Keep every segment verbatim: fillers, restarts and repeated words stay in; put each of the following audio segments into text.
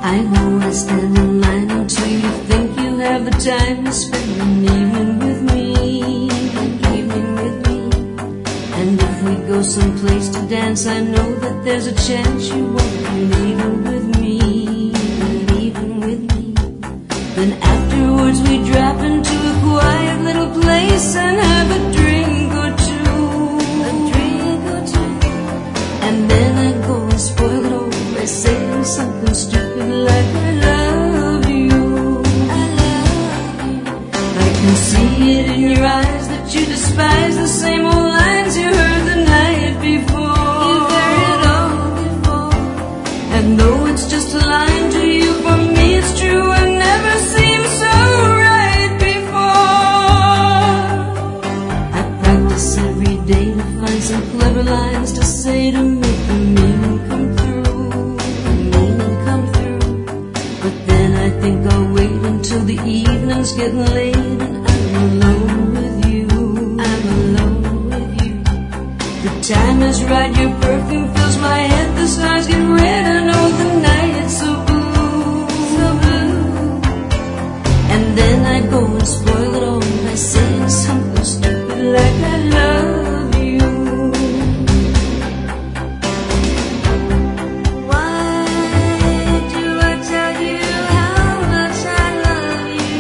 I always stand in line until you think you have the time to spend an evening with me, an evening with me. And if we go someplace to dance, I know that there's a chance you won't be leaving with me, leaving with me. Then afterwards we drop into a quiet little place and have a drink or two, a drink or two. And then I go and spoil it all by saying something stupid like I love you, I love you. I can see it in your eyes that you despise the same old lines you heard the night before. You've heard it all before. And though it's just a line to you, for me it's true. I've never seemed so right before. I practice every day to find some clever lines to say to make the meaning come through, the meaning come through. But then I think I'll wait until the evening's getting late and I'm alone with you, I'm alone with you. The time is right, your perfume fills my head, the stars get red, I know the night it's so blue, so blue. And then I go and spoil it all by saying something stupid like I love you. Why do I tell you how much I love you?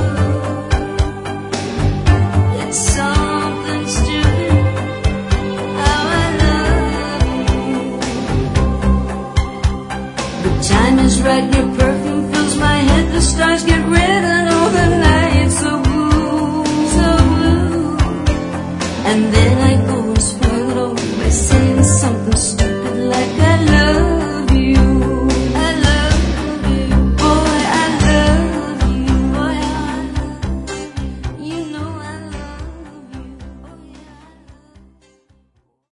It's something stupid how I love you. The time is right, your perfume fills my head, the stars get red, I know the night's so blue, so blue. And then I go and spoil it all by saying something stupid